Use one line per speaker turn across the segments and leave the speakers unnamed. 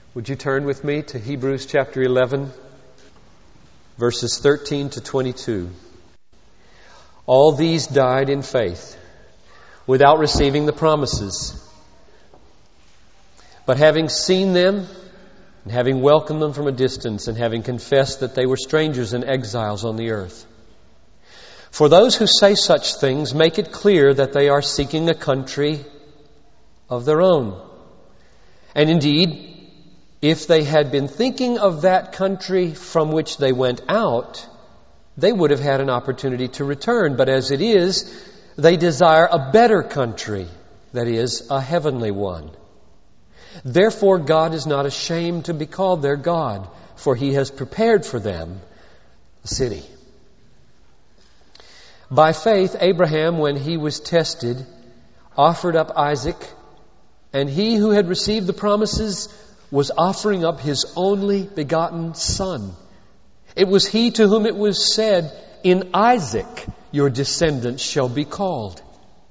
Would you turn with me to Hebrews chapter 11, verses 13 to 22. All these died in faith, without receiving the promises. But having seen them, and having welcomed them from a distance, and having confessed that they were strangers and exiles on the earth. For those who say such things make it clear that they are seeking a country of their own. And indeed, if they had been thinking of that country from which they went out, they would have had an opportunity to return. But as it is, they desire a better country, that is, a heavenly one. Therefore God is not ashamed to be called their God, for He has prepared for them a city. By faith, Abraham, when he was tested, offered up Isaac, and he who had received the promises was offering up his only begotten son. It was he to whom it was said, "In Isaac your descendants shall be called."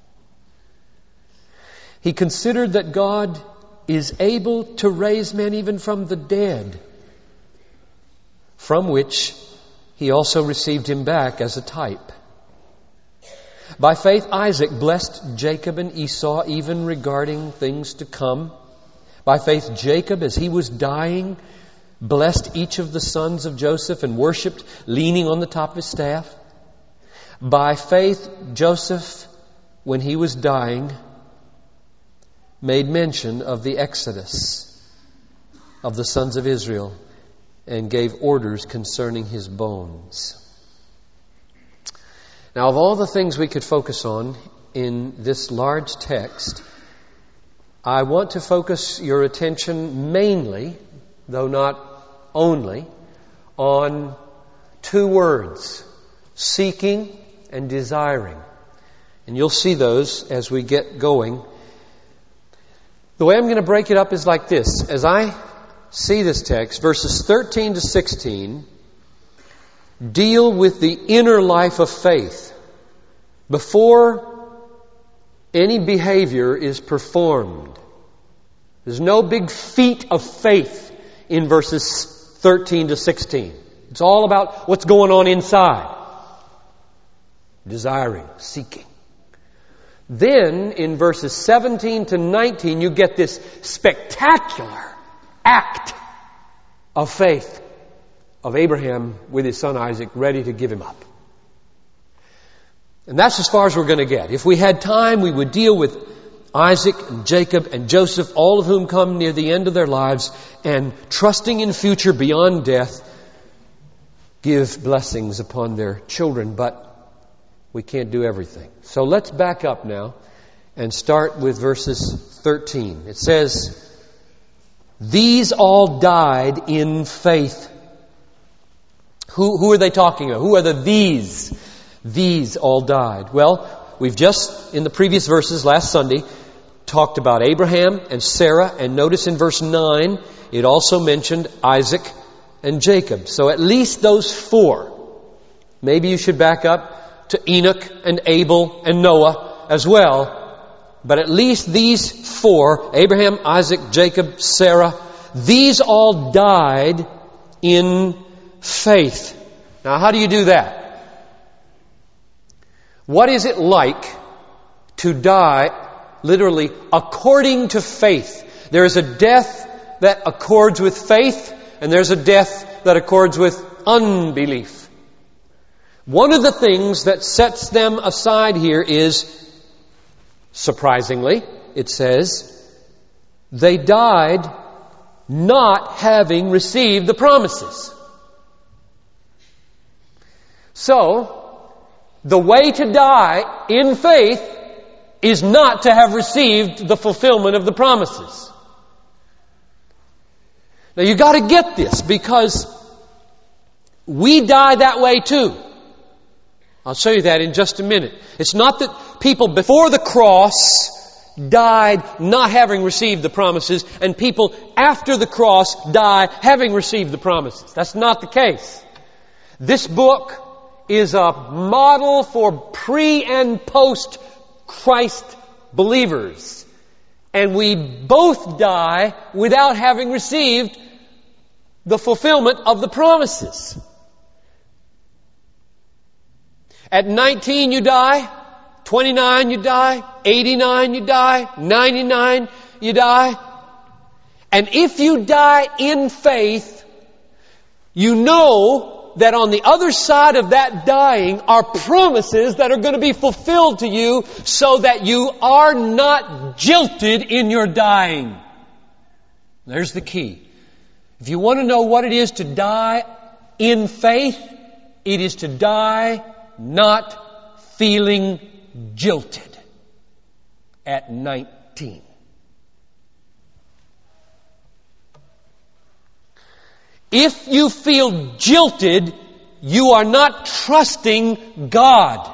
He considered that God is able to raise men even from the dead, from which He also received him back as a type. By faith Isaac blessed Jacob and Esau even regarding things to come. By faith Jacob, as he was dying, blessed each of the sons of Joseph and worshipped, leaning on the top of his staff. By faith Joseph, when he was dying, made mention of the exodus of the sons of Israel and gave orders concerning his bones. Now, of all the things we could focus on in this large text, I want to focus your attention mainly, though not only, on two words: seeking and desiring. And you'll see those as we get going. The way I'm going to break it up is like this. As I see this text, verses 13 to 16 deal with the inner life of faith before any behavior is performed. There's no big feat of faith in verses 13 to 16. It's all about what's going on inside. Desiring, seeking. Then, in verses 17 to 19, you get this spectacular act of faith of Abraham with his son Isaac, ready to give him up. And that's as far as we're going to get. If we had time, we would deal with Isaac and Jacob and Joseph, all of whom come near the end of their lives and, trusting in future beyond death, give blessings upon their children. But we can't do everything. So let's back up now and start with verses 13. It says, "These all died in faith." Who are they talking about? Who are the these? These all died. Well, we've just, in the previous verses last Sunday, talked about Abraham and Sarah, and notice in verse 9, it also mentioned Isaac and Jacob. So at least those four. Maybe you should back up to Enoch and Abel and Noah as well. But at least these four, Abraham, Isaac, Jacob, Sarah, these all died in faith. Now, how do you do that? What is it like to die, literally, according to faith? There is a death that accords with faith, and there's a death that accords with unbelief. One of the things that sets them aside here is, surprisingly, it says, they died not having received the promises. So, the way to die in faith is not to have received the fulfillment of the promises. Now, you got to get this, because we die that way too. I'll show you that in just a minute. It's not that people before the cross died not having received the promises, and people after the cross die having received the promises. That's not the case. This book is a model for pre- and post-Christ believers. And we both die without having received the fulfillment of the promises. At 19 you die, 29 you die, 89 you die, 99 you die. And if you die in faith, you know that on the other side of that dying are promises that are going to be fulfilled to you so that you are not jilted in your dying. There's the key. If you want to know what it is to die in faith, it is to die not feeling jilted at 19. If you feel jilted, you are not trusting God.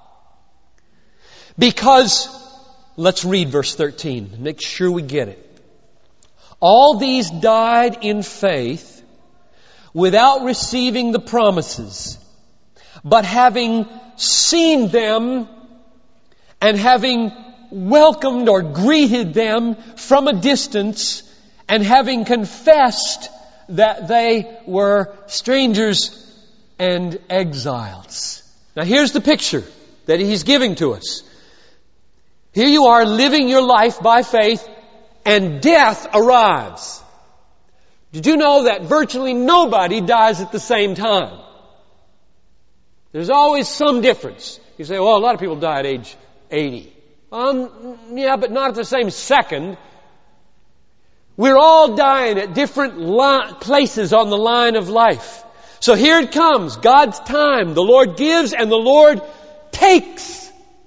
Because, let's read verse 13. Make sure we get it. All these died in faith without receiving the promises, but having seen them and having welcomed or greeted them from a distance and having confessed that they were strangers and exiles. Now here's the picture that he's giving to us. Here you are living your life by faith, and death arrives. Did you know that virtually nobody dies at the same time? There's always some difference. You say, well, a lot of people die at age 80. Yeah, but not at the same second. We're all dying at different places on the line of life. So here it comes. God's time. The Lord gives and the Lord takes.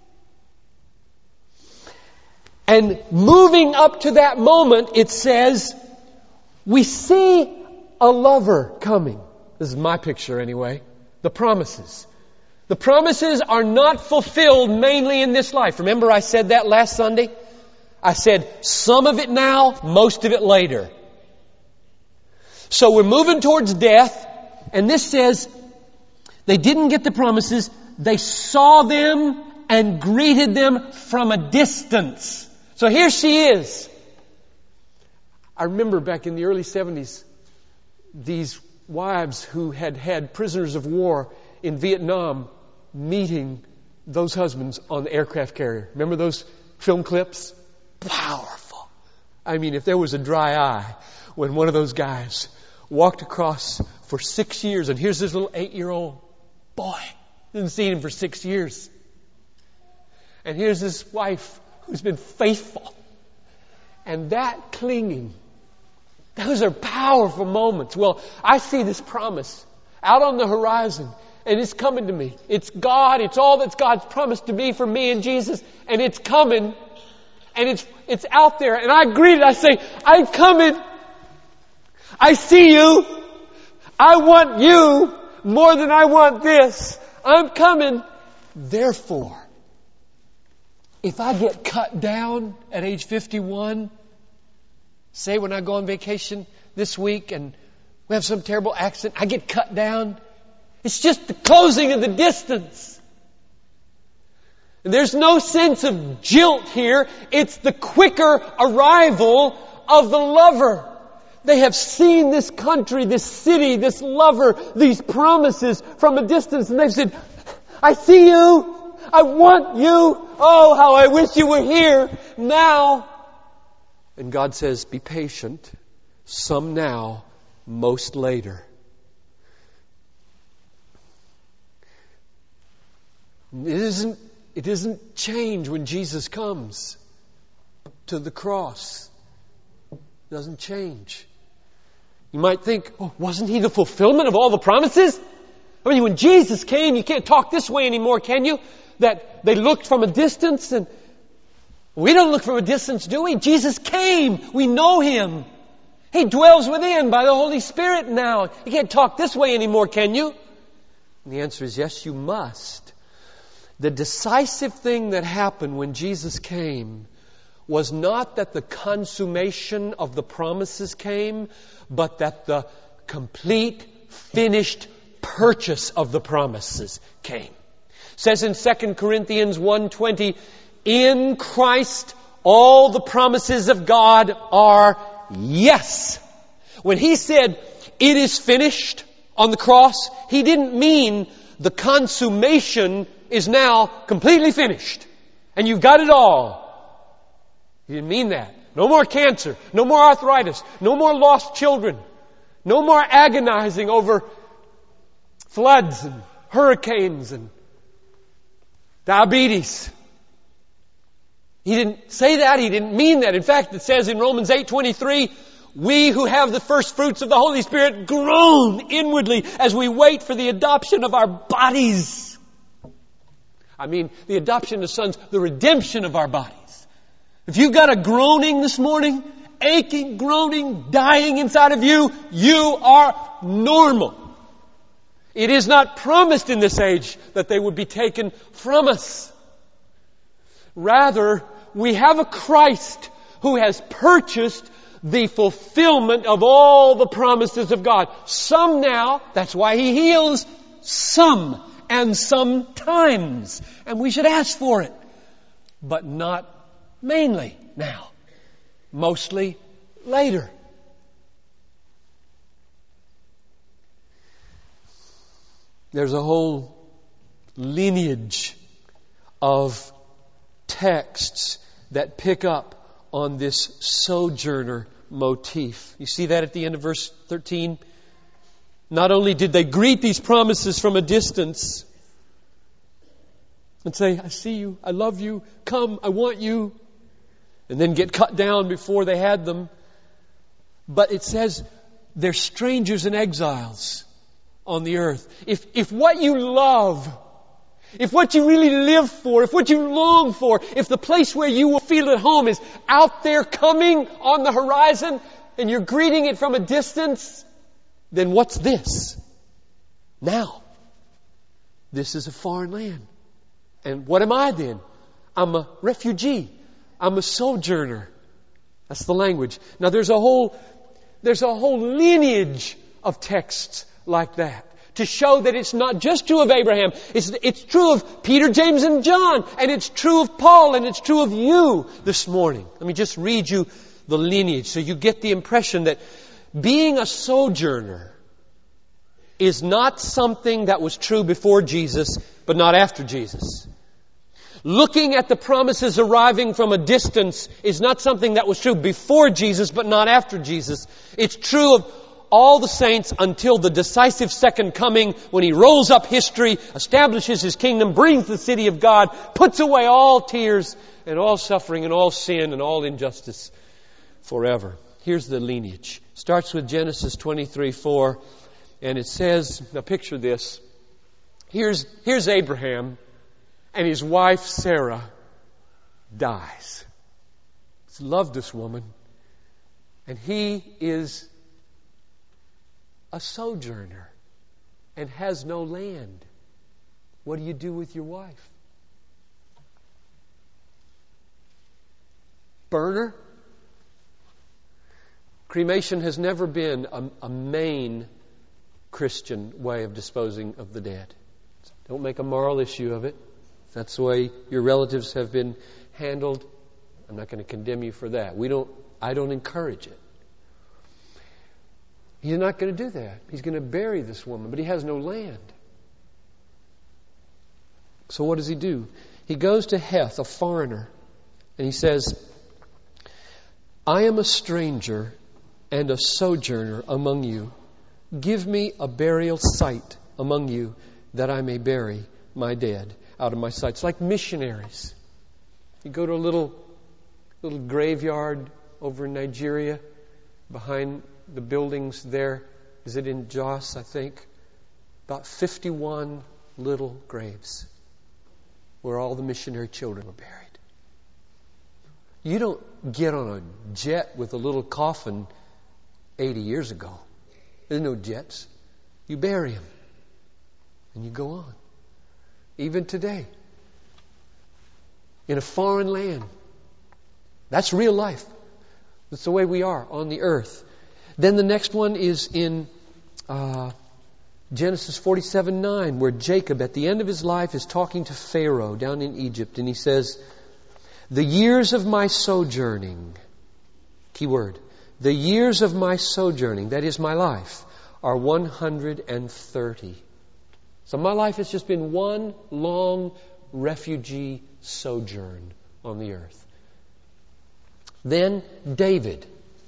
And moving up to that moment, it says, we see a lover coming. This is my picture anyway. The promises. The promises are not fulfilled mainly in this life. Remember I said that last Sunday? I said some of it now, most of it later. So we're moving towards death, and this says they didn't get the promises. They saw them and greeted them from a distance. So here she is. I remember back in the early 70s, these wives who had had prisoners of war in Vietnam meeting those husbands on the aircraft carrier. Remember those film clips? Powerful. I mean, if there was a dry eye when one of those guys walked across for 6 years, and here's this little 8-year-old boy, didn't see him for 6 years. And here's this wife who's been faithful. And that clinging, those are powerful moments. Well, I see this promise out on the horizon, and it's coming to me. It's God. It's all that's God's promised to be for me and Jesus. And it's coming. And it's out there. And I greet it. I say, I'm coming. I see you. I want you more than I want this. I'm coming. Therefore, if I get cut down at age 51, say when I go on vacation this week and we have some terrible accident, I get cut down. It's just the closing of the distance. And there's no sense of guilt here. It's the quicker arrival of the lover. They have seen this country, this city, this lover, these promises from a distance, and they've said, I see you. I want you. Oh, how I wish you were here now. And God says, be patient. Some now, most later. It doesn't change when Jesus comes to the cross. It doesn't change. You might think, oh, wasn't He the fulfillment of all the promises? I mean, when Jesus came, you can't talk this way anymore, can you? That they looked from a distance, and we don't look from a distance, do we? Jesus came. We know Him. He dwells within by the Holy Spirit now. You can't talk this way anymore, can you? And the answer is yes, you must. The decisive thing that happened when Jesus came was not that the consummation of the promises came, but that the complete, finished purchase of the promises came. It says in 2 Corinthians 1:20, in Christ All the promises of God are yes. When He said, "It is finished," on the cross, He didn't mean the consummation is now completely finished and you've got it all. He didn't mean that. No more cancer, no more arthritis, no more lost children, no more agonizing over floods and hurricanes and diabetes. He didn't say that. He didn't mean that. In fact, it says in Romans 8:23, we who have the first fruits of the Holy Spirit groan inwardly as we wait for the adoption of our bodies. I mean, the adoption of sons, the redemption of our bodies. If you've got a groaning this morning, aching, groaning, dying inside of you, you are normal. It is not promised in this age that they would be taken from us. Rather, we have a Christ who has purchased the fulfillment of all the promises of God. Some now, that's why He heals, some and sometimes. And we should ask for it. But not mainly now. Mostly later. There's a whole lineage of texts that pick up on this sojourner motif. You see that at the end of verse 13? Not only did they greet these promises from a distance and say, "I see you, I love you, come, I want you," and then get cut down before they had them, but it says they're strangers and exiles on the earth. If what you love, if what you really live for, if what you long for, if the place where you will feel at home is out there coming on the horizon and you're greeting it from a distance, then what's this? Now, this is a foreign land. And what am I then? I'm a refugee. I'm a sojourner. That's the language. Now there's a whole lineage of texts like that to show that it's not just true of Abraham. It's true of Peter, James, and John. And it's true of Paul. And it's true of you this morning. Let me just read you the lineage so you get the impression that being a sojourner is not something that was true before Jesus, but not after Jesus. Looking at the promises arriving from a distance is not something that was true before Jesus, but not after Jesus. It's true of all the saints until the decisive second coming, when He rolls up history, establishes His kingdom, brings the city of God, puts away all tears and all suffering and all sin and all injustice forever. Here's the lineage. Starts with Genesis 23:4, and it says, now picture this. Here's Abraham, and his wife Sarah dies. He's loved this woman, and he is a sojourner and has no land. What do you do with your wife? Burn her? Cremation has never been a main Christian way of disposing of the dead. Don't make a moral issue of it. If that's the way your relatives have been handled, I'm not going to condemn you for that. I don't encourage it. He's not going to do that. He's going to bury this woman, but he has no land. So what does he do? He goes to Heth, a foreigner, and he says, "I am a stranger and a sojourner among you. Give me a burial site among you, that I may bury my dead out of my sight." It's like missionaries. You go to a little graveyard over in Nigeria, behind the buildings there. Is it in Jos, I think? About 51 little graves where all the missionary children were buried. You don't get on a jet with a little coffin 80 years ago. There's no jets. You bury them. And you go on. Even today. In a foreign land. That's real life. That's the way we are on the earth. Then the next one is in Genesis 47:9, where Jacob, at the end of his life, is talking to Pharaoh down in Egypt. And he says, The years of my sojourning, key word, the years of my sojourning, that is my life, are 130. So my life has just been one long refugee sojourn on the earth. Then David,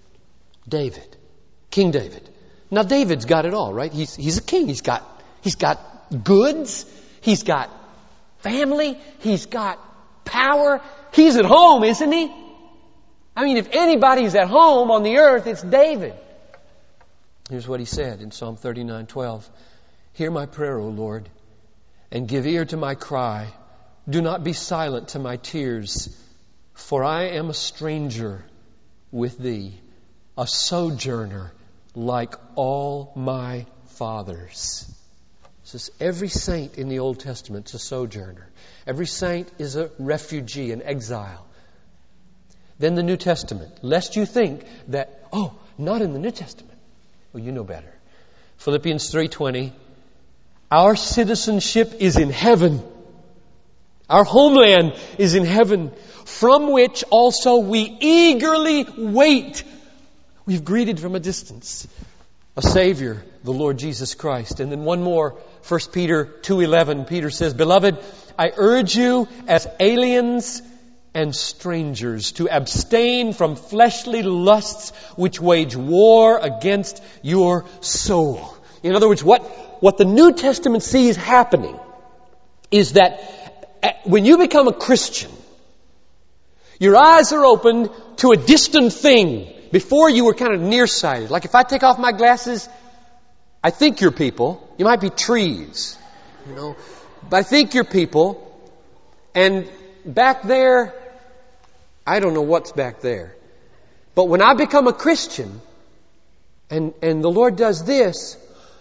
King David. Now David's got it all, right? He's a king. He's got goods. He's got family. He's got power. He's at home, isn't he? I mean, if anybody's at home on the earth, it's David. Here's what he said in Psalm 39:12. Hear my prayer, O Lord, and give ear to my cry. Do not be silent to my tears, for I am a stranger with thee, a sojourner like all my fathers. This is every saint in the Old Testament is a sojourner. Every saint is a refugee, an exile. Then the New Testament, lest you think that, not in the New Testament. Well, you know better. Philippians 3:20, our citizenship is in heaven. Our homeland is in heaven, from which also we eagerly wait. We've greeted from a distance a Savior, the Lord Jesus Christ. And then one more, 1 Peter 2:11, Peter says, Beloved, I urge you as aliens and strangers to abstain from fleshly lusts which wage war against your soul. In other words, what the New Testament sees happening is that when you become a Christian, your eyes are opened to a distant thing. Before you were kind of nearsighted. Like if I take off my glasses, I think you're people. You might be trees, but I think you're people. And back there, I don't know what's back there. But when I become a Christian, and the Lord does this,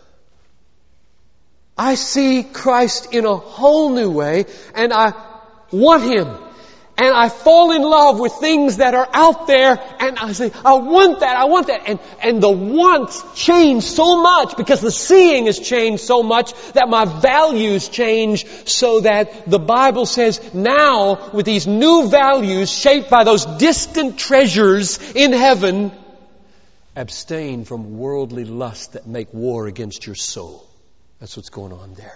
I see Christ in a whole new way, and I want Him. And I fall in love with things that are out there, and I say, I want that. And the wants change so much because the seeing has changed so much that my values change, so that the Bible says now, with these new values shaped by those distant treasures in heaven, abstain from worldly lusts that make war against your soul. That's what's going on there.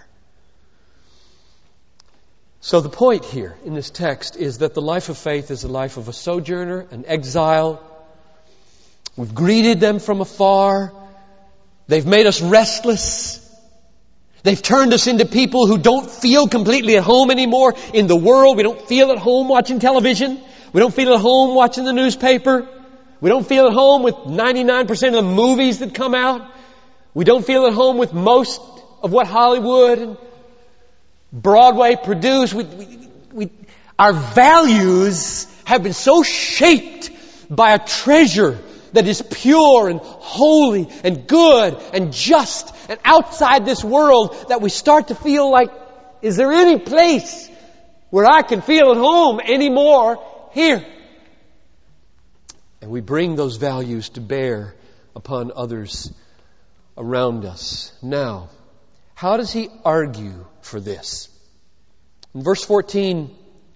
So the point here in this text is that the life of faith is the life of a sojourner, an exile. We've greeted them from afar. They've made us restless. They've turned us into people who don't feel completely at home anymore in the world. We don't feel at home watching television. We don't feel at home watching the newspaper. We don't feel at home with 99% of the movies that come out. We don't feel at home with most of what Hollywood and Broadway produce. Our values have been so shaped by a treasure that is pure and holy and good and just and outside this world that we start to feel like, is there any place where I can feel at home anymore here? And we bring those values to bear upon others around us. Now, how does he argue for this? In verse 14,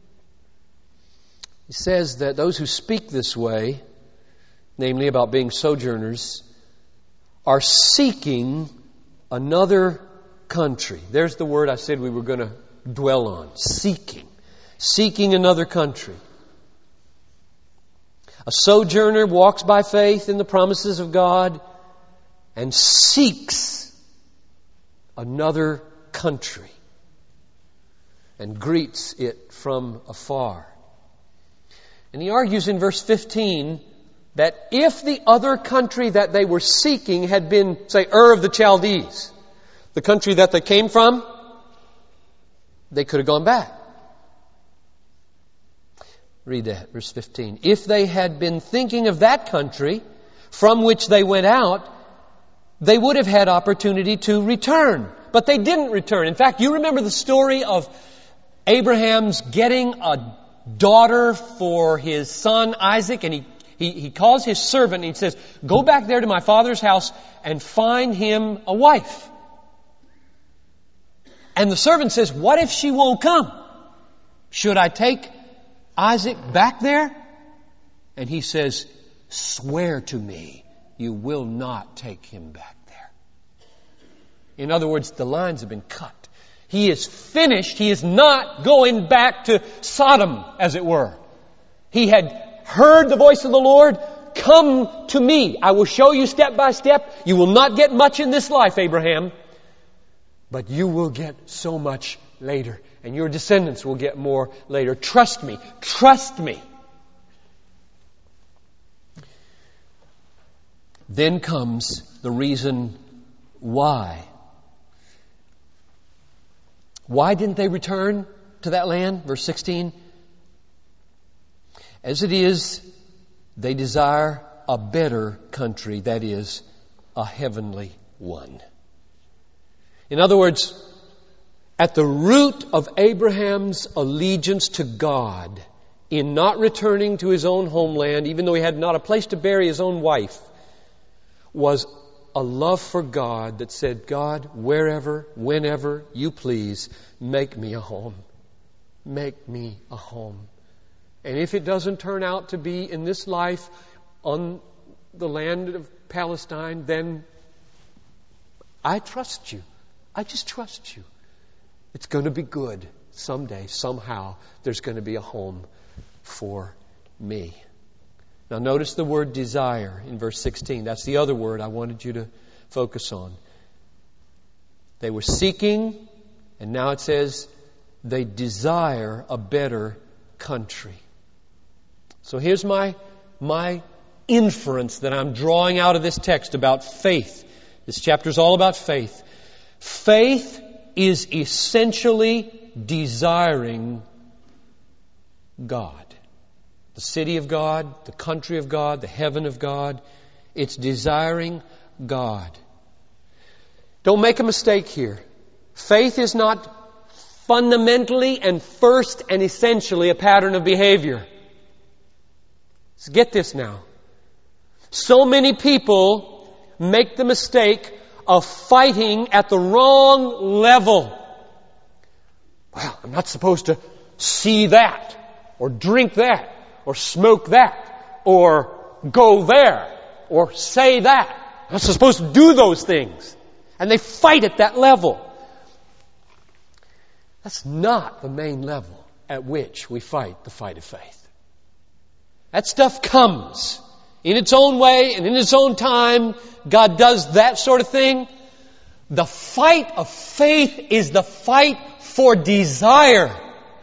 he says that those who speak this way, namely about being sojourners, are seeking another country. There's the word I said we were going to dwell on. Seeking. Seeking another country. A sojourner walks by faith in the promises of God and seeks another country and greets it from afar. And he argues in verse 15 that if the other country that they were seeking had been, say, Ur of the Chaldees, the country that they came from, they could have gone back. Read that, verse 15. If they had been thinking of that country from which they went out, they would have had opportunity to return. But they didn't return. In fact, you remember the story of Abraham's getting a daughter for his son Isaac, and he calls his servant and he says, go back there to my father's house and find him a wife. And the servant says, what if she won't come? Should I take Isaac back there? And he says, swear to me you will not take him back there. In other words, the lines have been cut. He is finished. He is not going back to Sodom, as it were. He had heard the voice of the Lord. Come to me. I will show you step by step. You will not get much in this life, Abraham, but you will get so much later. And your descendants will get more later. Trust me. Trust me. Then comes the reason why. Why didn't they return to that land? Verse 16. As it is, they desire a better country, that is, a heavenly one. In other words, at the root of Abraham's allegiance to God in not returning to his own homeland, even though he had not a place to bury his own wife, was a love for God that said, God, wherever, whenever you please, make me a home. Make me a home. And if it doesn't turn out to be in this life on the land of Palestine, then I trust you. I just trust you. It's going to be good. Someday, somehow, there's going to be a home for me. Now notice the word desire in verse 16. That's the other word I wanted you to focus on. They were seeking, and now it says they desire a better country. So here's my inference that I'm drawing out of this text about faith. This chapter is all about faith. Faith is essentially desiring God. The city of God, the country of God, the heaven of God. It's desiring God. Don't make a mistake here. Faith is not fundamentally and first and essentially a pattern of behavior. So get this now. So many people make the mistake of fighting at the wrong level. Well, I'm not supposed to see that, or drink that, or smoke that, or go there, or say that. I'm not supposed to do those things. And they fight at that level. That's not the main level at which we fight the fight of faith. That stuff comes in its own way and in its own time. God does that sort of thing. The fight of faith is the fight for desire.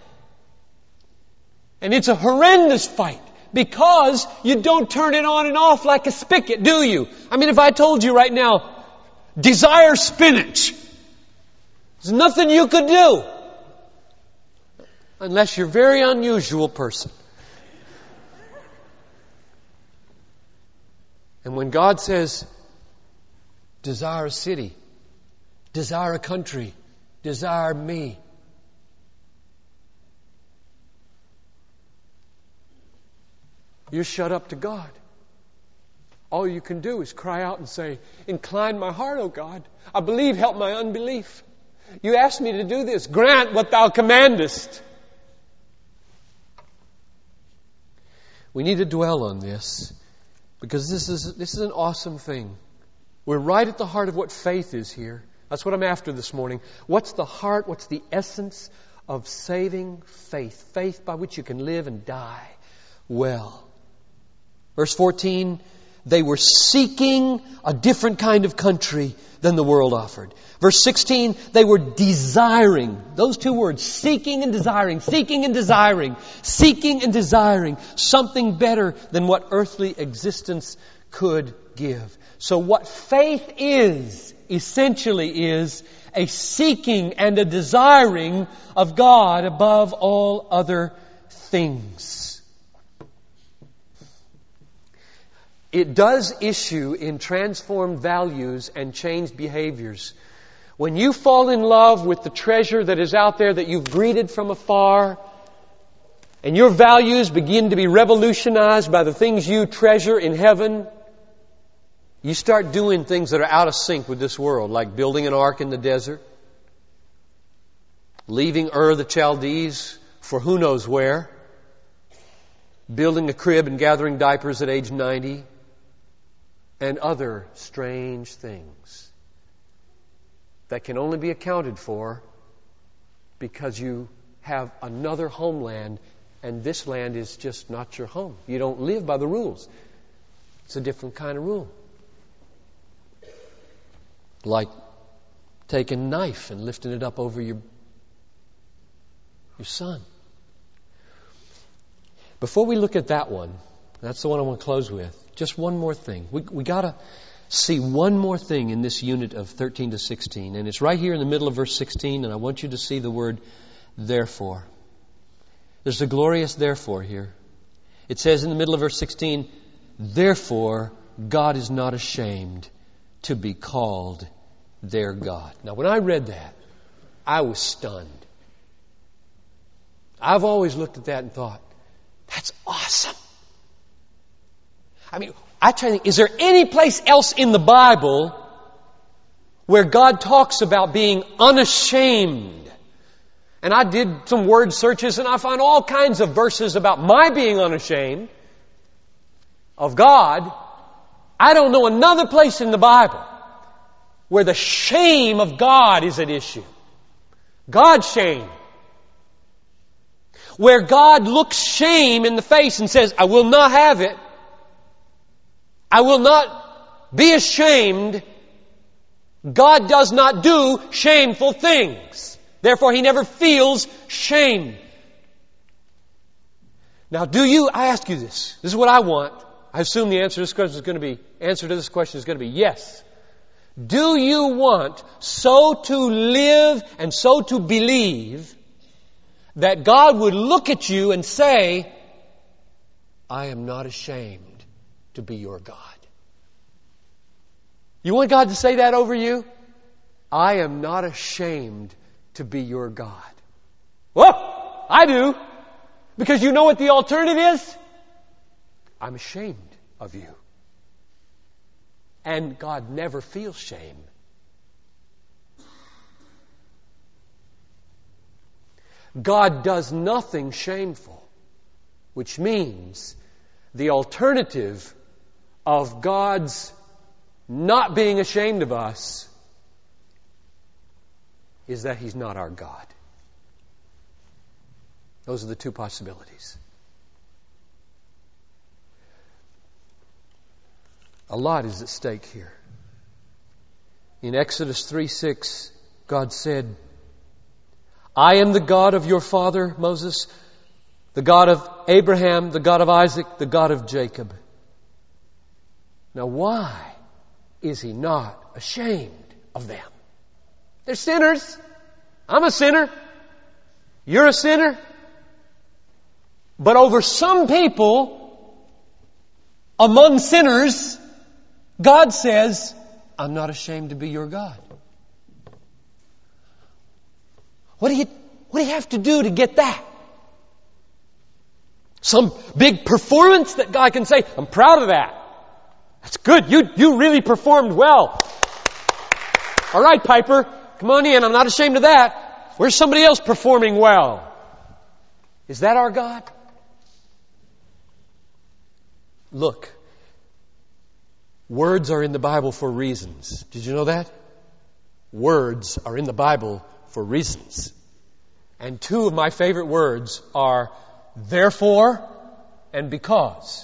And it's a horrendous fight because you don't turn it on and off like a spigot, do you? I mean, if I told you right now, desire spinach, there's nothing you could do unless you're a very unusual person. And when God says, desire a city, desire a country, desire me, you're shut up to God. All you can do is cry out and say, incline my heart, O God. I believe, help my unbelief. You asked me to do this. Grant what thou commandest. We need to dwell on this because this is an awesome thing. We're right at the heart of what faith is here. That's what I'm after this morning. What's the heart? What's the essence of saving faith? Faith by which you can live and die well. Verse 14, they were seeking a different kind of country than the world offered. Verse 16, they were desiring. Those two words, seeking and desiring, seeking and desiring, seeking and desiring something better than what earthly existence could give. So what faith is, essentially is a seeking and a desiring of God above all other things. It does issue in transformed values and changed behaviors. When you fall in love with the treasure that is out there that you've greeted from afar, and your values begin to be revolutionized by the things you treasure in heaven, you start doing things that are out of sync with this world, like building an ark in the desert, leaving Ur the Chaldees for who knows where, building a crib and gathering diapers at age 90, and other strange things that can only be accounted for because you have another homeland, and this land is just not your home. You don't live by the rules. It's a different kind of rule. Like taking a knife and lifting it up over your son. Before we look at that one, that's the one I want to close with, just one more thing. We got to see one more thing in this unit of 13 to 16, and it's right here in the middle of verse 16, and I want you to see the word therefore. There's a glorious therefore here. It says in the middle of verse 16, therefore God is not ashamed to be called their God. Now when I read that, I was stunned. I've always looked at that and thought, that's awesome. I mean, I try to think, is there any place else in the Bible where God talks about being unashamed? And I did some word searches and I found all kinds of verses about my being unashamed of God. I don't know another place in the Bible where the shame of God is at issue. God's shame. Where God looks shame in the face and says, I will not have it. I will not be ashamed. God does not do shameful things. Therefore, He never feels shame. Now, I ask you this. This is what I want. I assume the answer to this question is going to be yes. Do you want so to live and so to believe that God would look at you and say, I am not ashamed to be your God? You want God to say that over you? I am not ashamed to be your God. Well, I do. Because you know what the alternative is? I'm ashamed of you. And God never feels shame. God does nothing shameful, which means the alternative of God's not being ashamed of us is that He's not our God. Those are the two possibilities. A lot is at stake here. In Exodus 3:6, God said, I am the God of your father, Moses, the God of Abraham, the God of Isaac, the God of Jacob. Now why is He not ashamed of them? They're sinners. I'm a sinner. You're a sinner. But over some people, among sinners, God says, I'm not ashamed to be your God. What do you have to do to get that? Some big performance that God can say, I'm proud of that. That's good. You really performed well. All right, Piper, come on in. I'm not ashamed of that. Where's somebody else performing well? Is that our God? Look, words are in the Bible for reasons. Did you know that? Words are in the Bible for reasons. And two of my favorite words are therefore and because.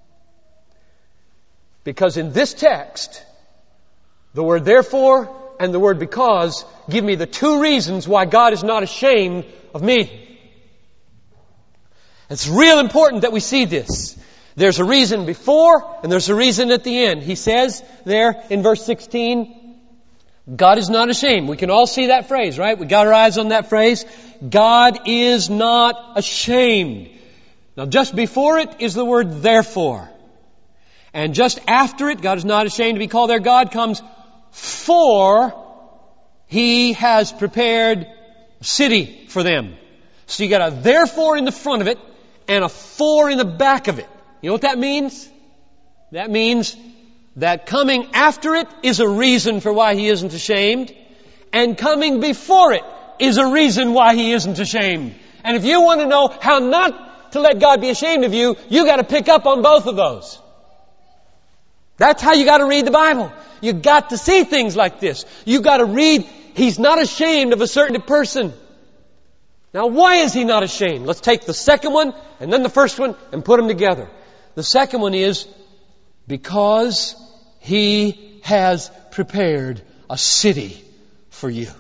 Because in this text, the word therefore and the word because give me the two reasons why God is not ashamed of me. It's real important that we see this. There's a reason before and there's a reason at the end. He says there in verse 16, God is not ashamed. We can all see that phrase, right? We got our eyes on that phrase. God is not ashamed. Now just before it is the word therefore. And just after it, God is not ashamed to be called their God, comes for He has prepared a city for them. So you got a therefore in the front of it and a for in the back of it. You know what that means? That means that coming after it is a reason for why He isn't ashamed, and coming before it is a reason why He isn't ashamed. And if you want to know how not to let God be ashamed of you, you got to pick up on both of those. That's how you got to read the Bible. You got to see things like this. You got to read, He's not ashamed of a certain person. Now, why is He not ashamed? Let's take the second one and then the first one and put them together. The second one is because He has prepared a city for you.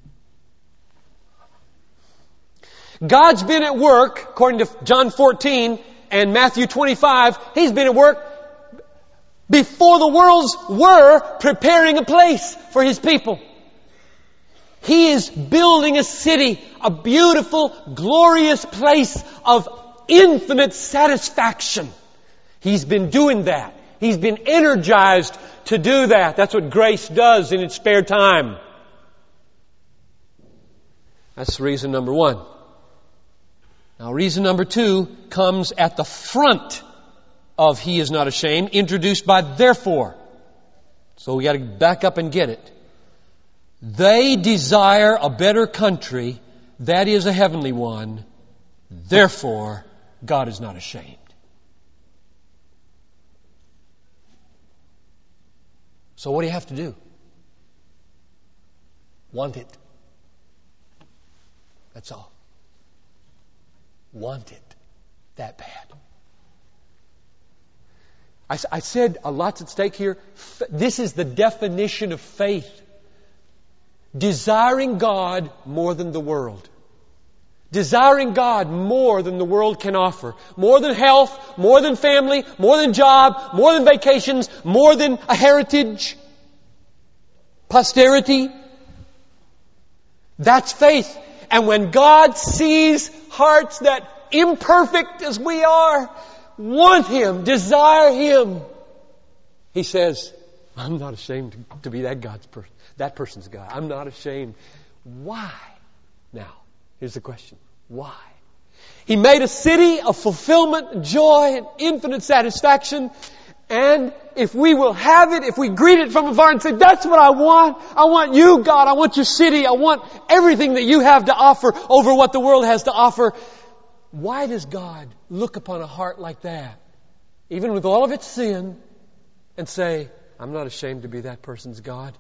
God's been at work, according to John 14 and Matthew 25, He's been at work before the worlds were preparing a place for His people. He is building a city, a beautiful, glorious place of infinite satisfaction. He's been doing that. He's been energized to do that. That's what grace does in its spare time. That's reason number one. Now, reason number two comes at the front of He is not ashamed, introduced by therefore. So we got to back up and get it. They desire a better country, that is a heavenly one. Therefore, God is not ashamed. So what do you have to do? Want it. That's all. Want it that bad. I said a lot's at stake here. This is the definition of faith. Desiring God more than the world. Desiring God more than the world can offer. More than health, more than family, more than job, more than vacations, more than a heritage, posterity. That's faith. And when God sees hearts that, imperfect as we are, want Him, desire Him, He says, I'm not ashamed to be that person's God. I'm not ashamed. Why? Now, here's the question. Why? He made a city of fulfillment, joy, and infinite satisfaction. And if we will have it, if we greet it from afar and say, that's what I want you, God, I want your city, I want everything that you have to offer over what the world has to offer. Why does God look upon a heart like that, even with all of its sin, and say, I'm not ashamed to be that person's God?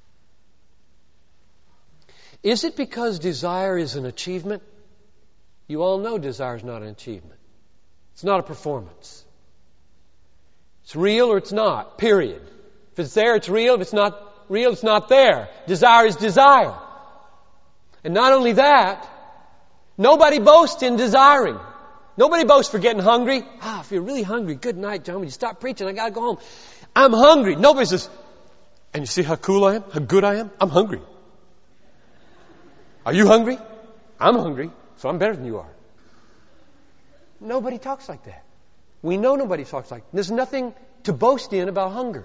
Is it because desire is an achievement? You all know desire is not an achievement. It's not a performance. It's real or it's not, period. If it's there, it's real. If it's not real, it's not there. Desire is desire. And not only that, nobody boasts in desiring. Nobody boasts for getting hungry. If you're really hungry, good night, John. Would you stop preaching? I gotta go home. I'm hungry. Nobody says, and you see how cool I am? How good I am? I'm hungry. Are you hungry? I'm hungry, so I'm better than you are. Nobody talks like that. We know nobody talks like that. There's nothing to boast in about hunger.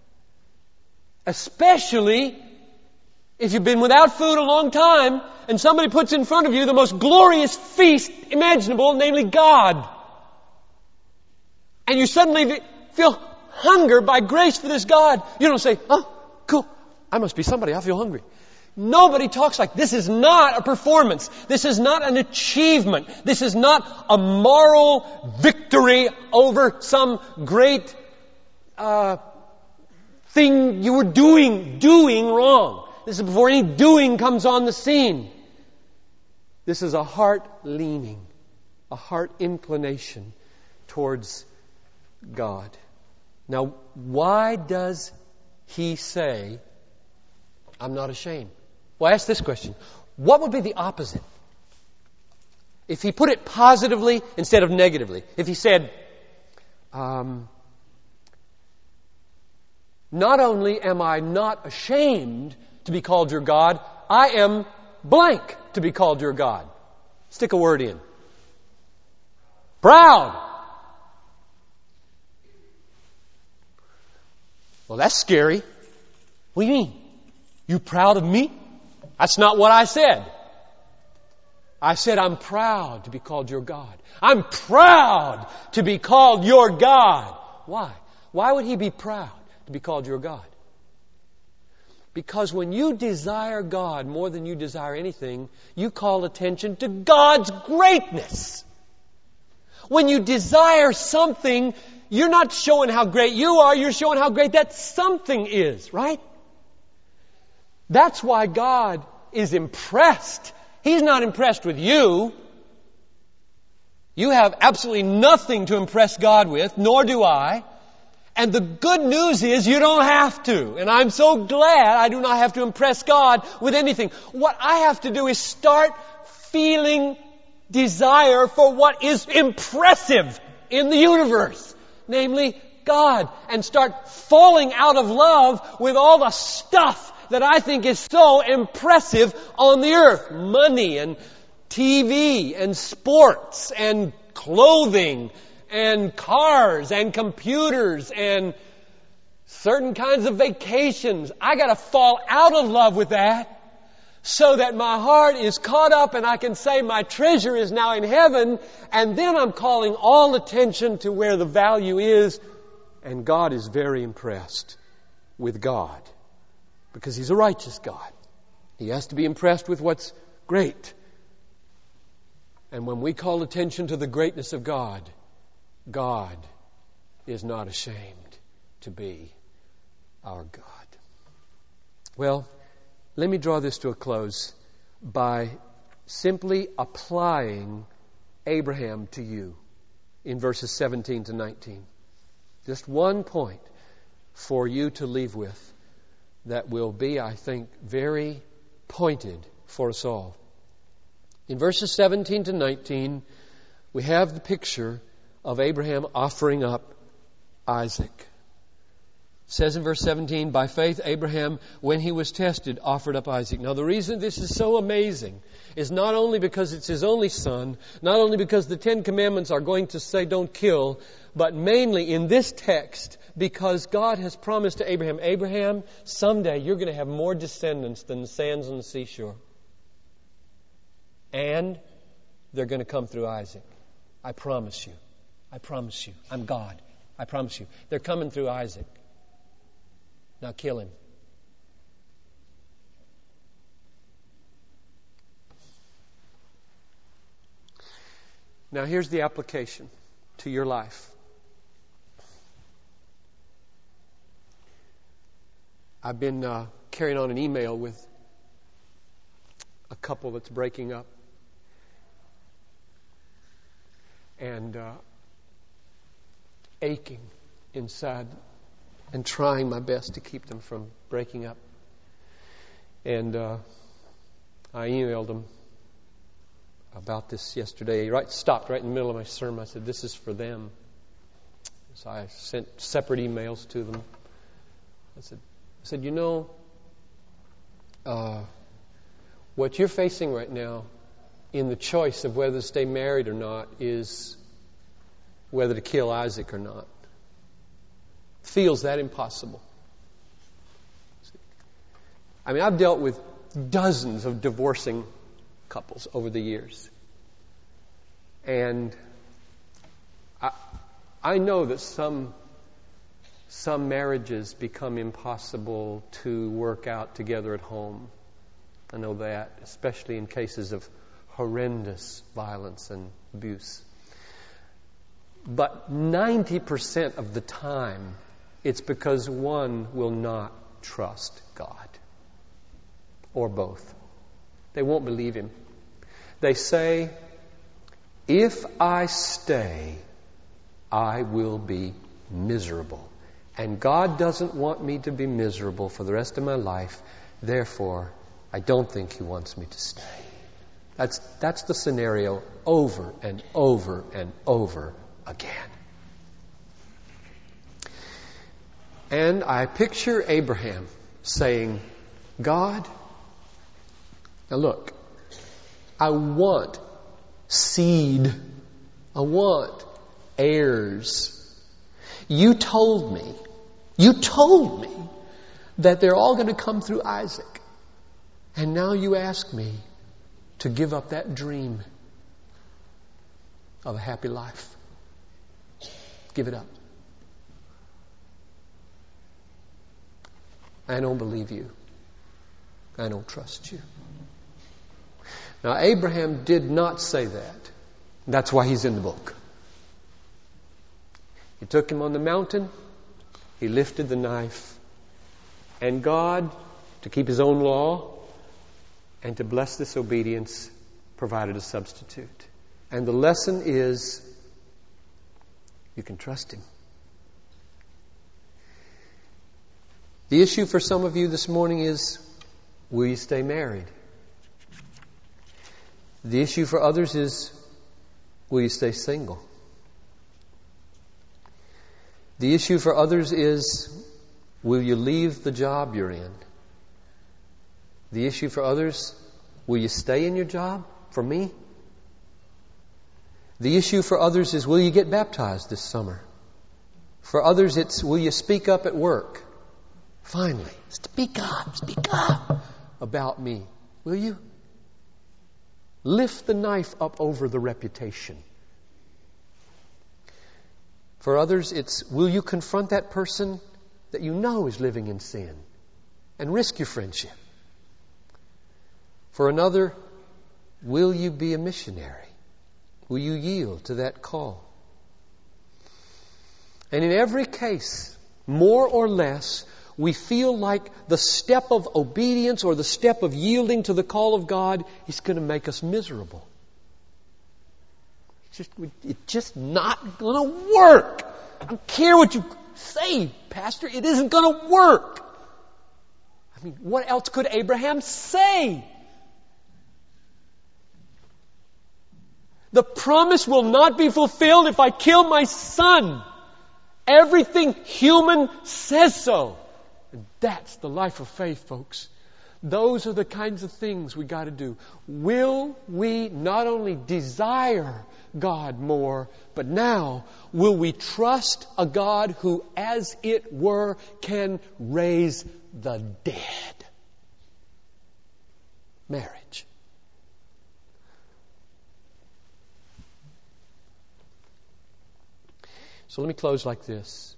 Especially if you've been without food a long time and somebody puts in front of you the most glorious feast imaginable, namely God. And you suddenly feel hunger by grace for this God. You don't say, oh, cool, I must be somebody, I feel hungry. Nobody talks like this. Is not a performance. This is not an achievement. This is not a moral victory over some great thing you were doing wrong. This is before any doing comes on the scene. This is a heart leaning, a heart inclination towards God. Now, why does He say, I'm not ashamed? Well, ask this question. What would be the opposite? If He put it positively instead of negatively. If He said, not only am I not ashamed to be called your God, I am blank to be called your God. Stick a word in. Proud. Well, that's scary. What do you mean? You proud of me? That's not what I said. I said I'm proud to be called your God. I'm proud to be called your God. Why? Why would He be proud to be called your God? Because when you desire God more than you desire anything, you call attention to God's greatness. When you desire something, you're not showing how great you are, you're showing how great that something is, right? That's why God is impressed. He's not impressed with you. You have absolutely nothing to impress God with, nor do I. And the good news is you don't have to. And I'm so glad I do not have to impress God with anything. What I have to do is start feeling desire for what is impressive in the universe, namely God, and start falling out of love with all the stuff that I think is so impressive on the earth. Money and TV and sports and clothing and cars and computers and certain kinds of vacations. I got to fall out of love with that so that my heart is caught up and I can say my treasure is now in heaven, and then I'm calling all attention to where the value is, and God is very impressed with God because He's a righteous God. He has to be impressed with what's great. And when we call attention to the greatness of God, God is not ashamed to be our God. Well, let me draw this to a close by simply applying Abraham to you in verses 17 to 19. Just one point for you to leave with that will be, I think, very pointed for us all. In verses 17 to 19, we have the picture of Abraham offering up Isaac. It says in verse 17, by faith Abraham, when he was tested, offered up Isaac. Now the reason this is so amazing is not only because it's his only son, not only because the Ten Commandments are going to say don't kill, but mainly in this text because God has promised to Abraham, Abraham, someday you're going to have more descendants than the sands on the seashore. And they're going to come through Isaac. I promise you. I promise you. I'm God. I promise you. They're coming through Isaac. Now kill him. Now here's the application to your life. I've been carrying on an email with a couple that's breaking up. And aching inside and trying my best to keep them from breaking up. And I emailed them about this yesterday. Stopped right in the middle of my sermon. I said, this is for them. So I sent separate emails to them. I said, you know, what you're facing right now in the choice of whether to stay married or not is whether to kill Isaac or not. Feels that impossible. I mean, I've dealt with dozens of divorcing couples over the years. And I know that some marriages become impossible to work out together at home. I know that, especially in cases of horrendous violence and abuse. But 90% of the time, it's because one will not trust God. Or both. They won't believe Him. They say, if I stay, I will be miserable. And God doesn't want me to be miserable for the rest of my life. Therefore, I don't think He wants me to stay. That's the scenario over and over and over again. And I picture Abraham saying, God, now look, I want seed. I want heirs. You told me that they're all going to come through Isaac. And now you ask me to give up that dream of a happy life. Give it up. I don't believe you. I don't trust you. Now, Abraham did not say that. That's why he's in the book. He took him on the mountain. He lifted the knife. And God, to keep His own law and to bless this obedience, provided a substitute. And the lesson is, you can trust Him. The issue for some of you this morning is, will you stay married? The issue for others is, will you stay single? The issue for others is, will you leave the job you're in? The issue for others, will you stay in your job? For me? The issue for others is, will you get baptized this summer? For others, it's, will you speak up at work? Finally, speak up about me. Will you? Lift the knife up over the reputation. For others, it's, will you confront that person that you know is living in sin and risk your friendship? For another, will you be a missionary? Will you yield to that call? And in every case, more or less, we feel like the step of obedience or the step of yielding to the call of God is going to make us miserable. It's just not going to work. I don't care what you say, Pastor. It isn't going to work. I mean, what else could Abraham say? The promise will not be fulfilled if I kill my son. Everything human says so. And that's the life of faith, folks. Those are the kinds of things we got to do. Will we not only desire God more, but now will we trust a God who, as it were, can raise the dead? Marriage. So let me close like this.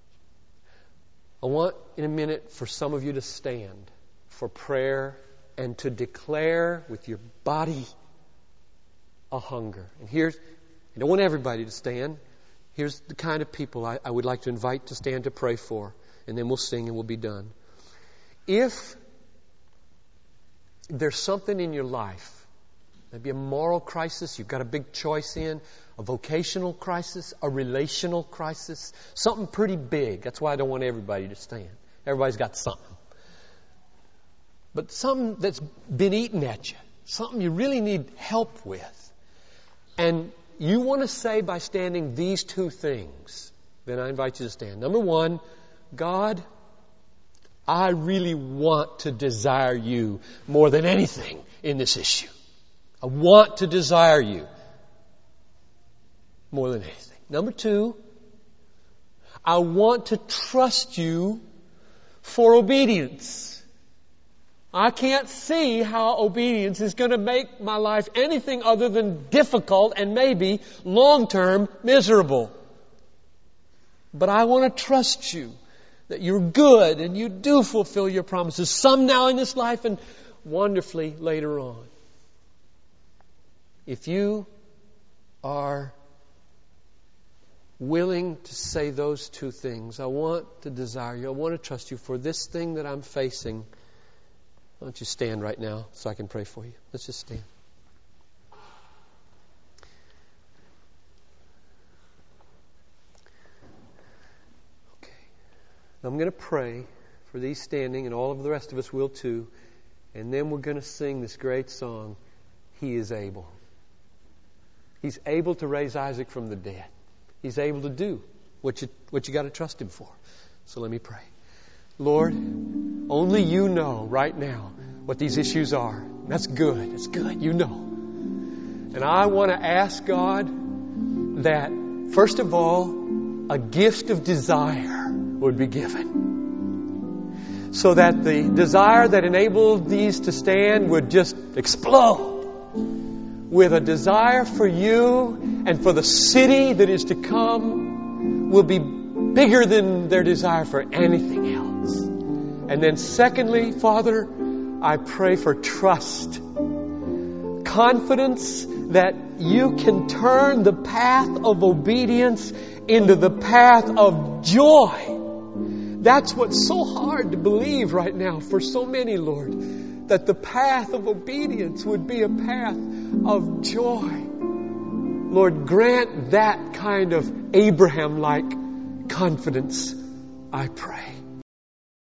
I want in a minute for some of you to stand for prayer and to declare with your body a hunger. And here's, I don't want everybody to stand. Here's the kind of people I would like to invite to stand to pray for. And then we'll sing and we'll be done. If there's something in your life, maybe a moral crisis you've got a big choice in, a vocational crisis, a relational crisis, something pretty big. That's why I don't want everybody to stand. Everybody's got something. But something that's been eating at you, something you really need help with. And you want to say by standing these two things, then I invite you to stand. Number one, God, I really want to desire you more than anything in this issue. I want to desire you more than anything. Number two, I want to trust you for obedience. I can't see how obedience is going to make my life anything other than difficult and maybe long-term miserable. But I want to trust you that you're good and you do fulfill your promises, some now in this life and wonderfully later on. If you are willing to say those two things, I want to desire you, I want to trust you for this thing that I'm facing. Why don't you stand right now so I can pray for you? Let's just stand. Okay. I'm going to pray for these standing, and all of the rest of us will too. And then we're going to sing this great song, He is able. He's able to raise Isaac from the dead. He's able to do what you got to trust Him for. So let me pray. Lord, only you know right now what these issues are. That's good. That's good. You know. And I want to ask God that, first of all, a gift of desire would be given. So that the desire that enabled these to stand would just explode with a desire for you and for the city that is to come will be bigger than their desire for anything else. And then secondly, Father, I pray for trust. Confidence that you can turn the path of obedience into the path of joy. That's what's so hard to believe right now for so many, Lord, that the path of obedience would be a path of joy. Lord, grant that kind of Abraham-like confidence, I pray.